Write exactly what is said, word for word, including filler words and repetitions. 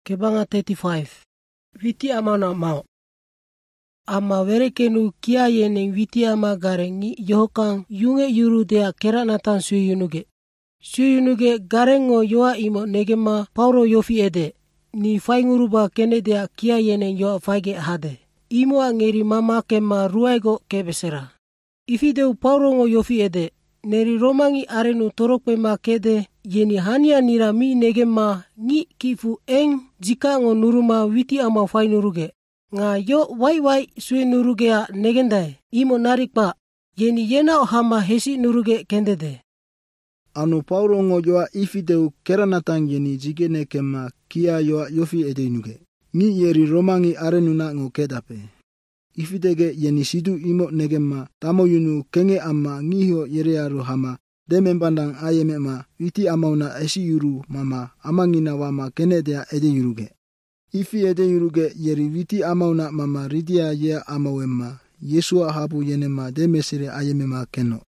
Kebanga thirty-five. Viti ama na mau. Ama werekenu kia yeneng viti ama garengi yohokang yunge yuru dea keranatan suyunuge. Suyunuge garengo yoa imo negema Paulo yofi ede. Ni fainguruba kene dea kia yeneng yoa faige hade. Imo angeri mama kema ruaigo kebesera. Ifideu Paulo ngo yofi ede. Neri romangi arenu torokpe ma kede yeni hania nira mi negema ngi kifu eng jika ngo nuruma viti ama fai nuruge. Nga yo wai wai sui nurugea negendai. Imo narikpa yeni yena ohama hesi nuruge kendede. Anu Paulo ngo yoa ifideu keranatang yeni jigene kema kia yoa yofi edeinuge. Ngi yeri romangi arenuna ngo kedape. Ifidege yeni sidu imo negema tamo yunu kenge ama ngihio yerearu hama demembandang ayemema viti amauna esi yuru mama amangina wama kenedea ede yuruge. Ifi ede yuruge yeri viti amauna mama ridia ye amawema Yesua habu yenema demesire ayemema keno.